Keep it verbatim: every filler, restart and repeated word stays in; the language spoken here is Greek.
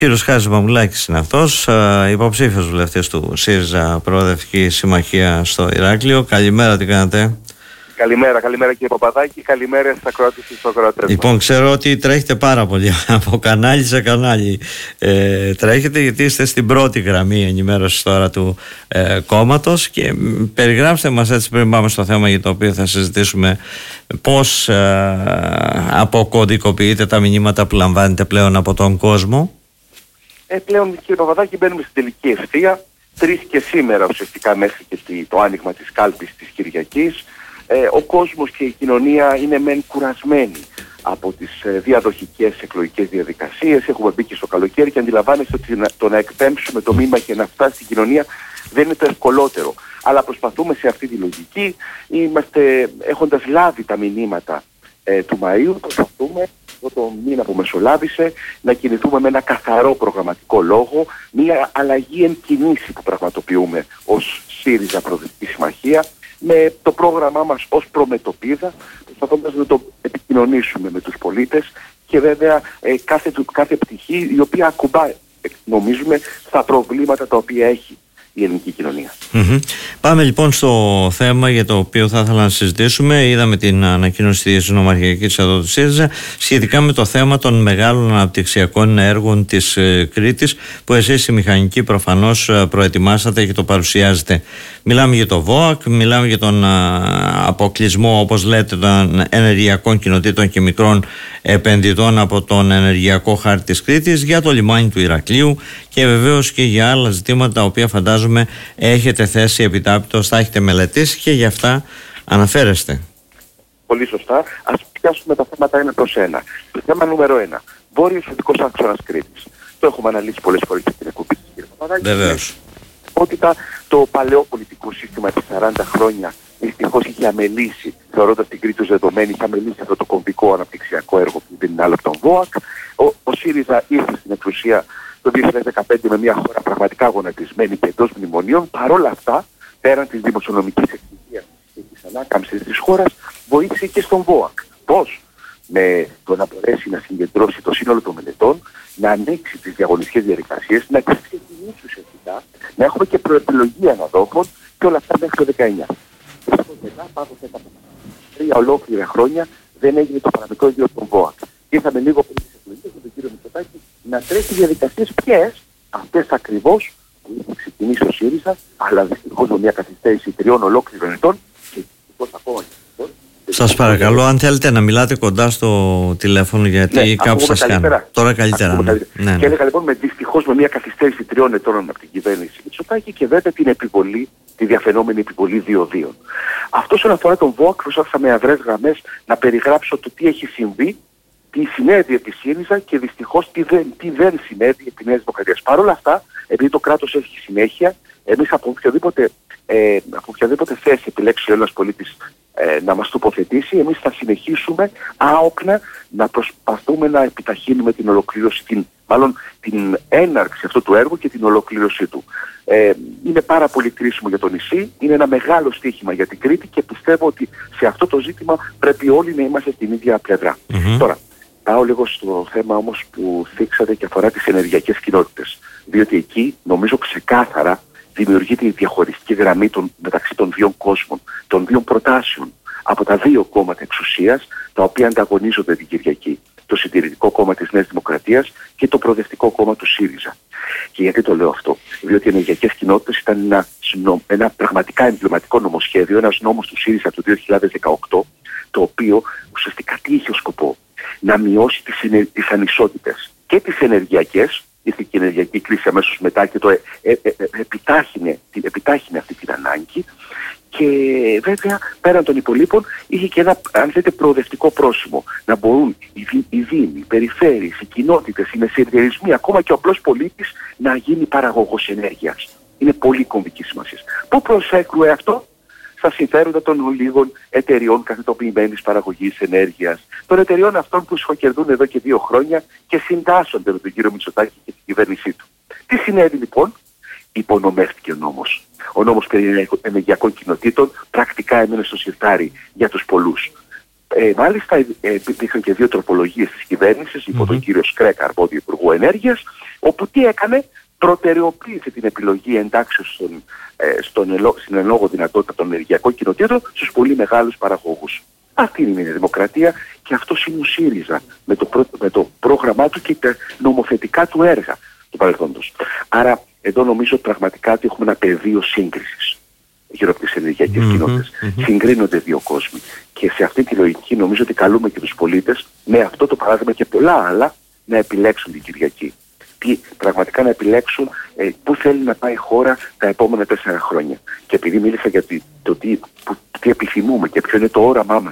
Κύριος Χάρης Μαμουλάκης είναι αυτός, υποψήφιος βουλευτής του ΣΥΡΙΖΑ Προοδευτική Συμμαχία στο Ηράκλειο. Καλημέρα, τι κάνετε? Καλημέρα, καλημέρα κύριε Παπαδάκη, καλημέρα στα ακροατές και στους ακροατές. Λοιπόν, ξέρω ότι τρέχετε πάρα πολύ από κανάλι σε κανάλι. Ε, τρέχετε γιατί είστε στην πρώτη γραμμή ενημέρωσης τώρα του ε, κόμματος, και περιγράψτε μας έτσι πριν πάμε στο θέμα για το οποίο θα συζητήσουμε, πώς ε, αποκωδικοποιείτε τα μηνύματα που λαμβάνετε πλέον από τον κόσμο. Ε, πλέον κύριε Παπαδάκη μπαίνουμε στην τελική ευθεία, τρεις και σήμερα ουσιαστικά μέχρι και το άνοιγμα της κάλπης της Κυριακής. Ε, ο κόσμος και η κοινωνία είναι μεν κουρασμένοι από τις ε, διαδοχικές εκλογικές διαδικασίες. Έχουμε μπει και στο καλοκαίρι και αντιλαμβάνεστε ότι να, το να εκπέμψουμε το μήνυμα και να φτάσει στην κοινωνία δεν είναι το ευκολότερο. Αλλά προσπαθούμε σε αυτή τη λογική, είμαστε, έχοντας λάβει τα μηνύματα ε, του Μαΐου, προσπαθούμε αυτό το μήνα που μεσολάβησε να κινηθούμε με ένα καθαρό προγραμματικό λόγο, μια αλλαγή εν κινήσει που πραγματοποιούμε ως ΣΥΡΙΖΑ Προοδευτική Συμμαχία, με το πρόγραμμά μας ως προμετωπίδα, προσπαθώντας να το επικοινωνήσουμε με τους πολίτες και βέβαια ε, κάθε, κάθε πτυχή η οποία ακουμπάει, νομίζουμε, στα προβλήματα τα οποία έχει η ελληνική κοινωνία. Mm-hmm. Πάμε λοιπόν στο θέμα για το οποίο θα ήθελα να συζητήσουμε. Είδαμε την ανακοίνωση της νομαρχιακής εδώ του ΣΥΡΙΖΑ σχετικά με το θέμα των μεγάλων αναπτυξιακών έργων της ε, Κρήτης, που εσείς οι μηχανικοί προφανώς ε, προετοιμάσατε και το παρουσιάζετε. Μιλάμε για το ΒΟΑΚ, μιλάμε για τον α, αποκλεισμό, όπως λέτε, των ενεργειακών κοινοτήτων και μικρών επενδυτών από τον ενεργειακό χάρτη της Κρήτης, για το λιμάνι του Ηρακλείου και βεβαίως και για άλλα ζητήματα τα οποία φαντάζομαι έχετε θέσει επιτάπητος, θα έχετε μελετήσει και γι' αυτά αναφέρεστε. Πολύ σωστά. Ας πιάσουμε τα θέματα ένα προς ένα. Το θέμα νούμερο ένα. Βόρειος οδικός άξονας Κρήτης. Το έχουμε αναλύσει πολλές φορές στην εκπομπή της κύριε Παπαδάκη. Βεβαίως. Ότι το παλαιό πολιτικό σύστημα της σαράντα χρόνια δυστυχώς είχε αμελήσει, θεωρώντας την Κρήτη ως δεδομένη, είχε αμελήσει αυτό το κομβικό αναπτυξιακό έργο που δεν είναι άλλο από τον ΒΟΑΚ. Ο, ο ΣΥΡΙΖΑ ήρθε στην εξουσία το δύο χιλιάδες δεκαπέντε με μια χώρα πραγματικά γονατισμένη και εντός μνημονίων. Παρόλα αυτά, πέραν της δημοσιονομικής εκτυχίας και της ανάκαμψης της χώρας, βοήθησε και στον ΒΟΑΚ. Πώς? Με το να μπορέσει να συγκεντρώσει το σύνολο των μελετών, να ανοίξει τις διαγωνιστικές διαδικασίες, να ξεκινήσει ουσιαστικά, να έχουμε και προεπιλογή αναδόχων και όλα αυτά μέχρι το δεκαεννιά. Δυστυχώς μετά, πάνω σε τρία ολόκληρα χρόνια, δεν έγινε το παραμικρό ίδιο των ΒΟΑΚ. Και ήρθαμε λίγο πριν τις εκλογές με τον κύριο Μητσοτάκη να τρέχει διαδικασίες ποιες, αυτές ακριβώς που είχε ξεκινήσει ο ΣΥΡΙΖΑ, αλλά δυστυχώς με μια καθυστέρηση τριών ολόκληρων ετών και δυστυχώς ακόμα και ετών. Σας παρακαλώ, αν θέλετε να μιλάτε κοντά στο τηλέφωνο, γιατί ναι, κάπου σας κάνω. Τώρα καλύτερα. Ναι. καλύτερα. Ναι, ναι. Και έλεγα λοιπόν με δυστυχώς με μια καθυστέρηση τριών ετών από την κυβέρνηση Μητσοτάκη και βέβαια την επιβολή, τη διαφαινόμενη επιβολή διοδίων. Αυτό όσον αφορά τον ΒΟΑΚ, προσπάθησα με αδρές γραμμές να περιγράψω το τι έχει συμβεί, τι συνέβη επί ΣΥΡΙΖΑ και δυστυχώς τι δεν, τι δεν συνέβη επί Νέας Δημοκρατίας. Παρ' όλα αυτά, επειδή το κράτος έχει συνέχεια, εμείς από οποιαδήποτε, ε, από οποιαδήποτε θέση επιλέξει ο Έλληνας πολίτης ε, να μας τοποθετήσει, εμείς θα συνεχίσουμε άοκνα να προσπαθούμε να επιταχύνουμε την ολοκλήρωση, την, μάλλον την έναρξη αυτού του έργου και την ολοκλήρωσή του. Ε, είναι πάρα πολύ κρίσιμο για το νησί, είναι ένα μεγάλο στοίχημα για την Κρήτη και πιστεύω ότι σε αυτό το ζήτημα πρέπει όλοι να είμαστε στην ίδια πλευρά. Mm-hmm. Τώρα, πάω λίγο στο θέμα όμως που θίξατε και αφορά τις ενεργειακές κοινότητες. Διότι εκεί νομίζω ξεκάθαρα δημιουργείται η διαχωριστική γραμμή των, μεταξύ των δύο κόσμων, των δύο προτάσεων από τα δύο κόμματα εξουσίας, τα οποία ανταγωνίζονται την Κυριακή. Το Συντηρητικό Κόμμα της Νέας Δημοκρατίας και το Προοδευτικό Κόμμα του ΣΥΡΙΖΑ. Και γιατί το λέω αυτό? Διότι οι ενεργειακές κοινότητες ήταν ένα, ένα πραγματικά εμβληματικό νομοσχέδιο, ένας νόμος του ΣΥΡΙΖΑ του δύο χιλιάδες δεκαοκτώ, το οποίο ουσιαστικά τι είχε ως σκοπό? Να μειώσει τις, τις ανισότητες και τις ενεργειακές. Ήρθε και η ενεργειακή κρίση αμέσως μετά και το ε, ε, ε, επιτάχυνε, επιτάχυνε αυτή την ανάγκη. Και βέβαια πέραν των υπολείπων είχε και ένα, αν θέλετε, προοδευτικό πρόσημο. Να μπορούν οι, οι δήμοι, οι περιφέρειες, οι κοινότητες, οι μεσαιριασμοί, ακόμα και ο απλός πολίτης να γίνει παραγωγός ενέργειας. Είναι πολύ κομβική σημασία. Πού προσέκρουε αυτό? Στα συμφέροντα των λίγων εταιριών καθετοποιημένης παραγωγής ενέργειας. Των εταιριών αυτών που σχοκερδούν εδώ και δύο χρόνια και συντάσσονται με τον κύριο Μητσοτάκη και την κυβέρνησή του. Τι συνέβη λοιπόν? Υπονομεύτηκε ο νόμος. Ο νόμος περί ενεργειακών κοινοτήτων πρακτικά έμενε στο σιρτάρι για τους πολλούς. Ε, μάλιστα ε, υπήρχαν και δύο τροπολογίες της κυβέρνησης υπό mm-hmm. τον κύριο Σκρέκα, αρμόδιο Υπουργό Ενέργειας, όπου τι έκανε, προτεραιοποίησε την επιλογή εντάξεως στον, ε, στον ελο, στην εν λόγω δυνατότητα των ενεργειακών κοινοτήτων στους πολύ μεγάλους παραγωγούς. Αυτή είναι η δημοκρατία και αυτό είναι ο ΣΥΡΙΖΑ με το, προ, με το πρόγραμμά του και τα νομοθετικά του έργα του παρελθόντος. Άρα εδώ νομίζω πραγματικά ότι έχουμε ένα πεδίο σύγκρισης γύρω από τις ενεργειακές mm-hmm, κοινότητες. Mm-hmm. Συγκρίνονται δύο κόσμοι. Και σε αυτή τη λογική νομίζω ότι καλούμε και τους πολίτες με αυτό το παράδειγμα και πολλά άλλα να επιλέξουν την Κυριακή. Τι, πραγματικά να επιλέξουν ε, πού θέλει να πάει η χώρα τα επόμενα τέσσερα χρόνια. Και επειδή μίλησα για το, το τι, που, τι επιθυμούμε και ποιο είναι το όραμά μας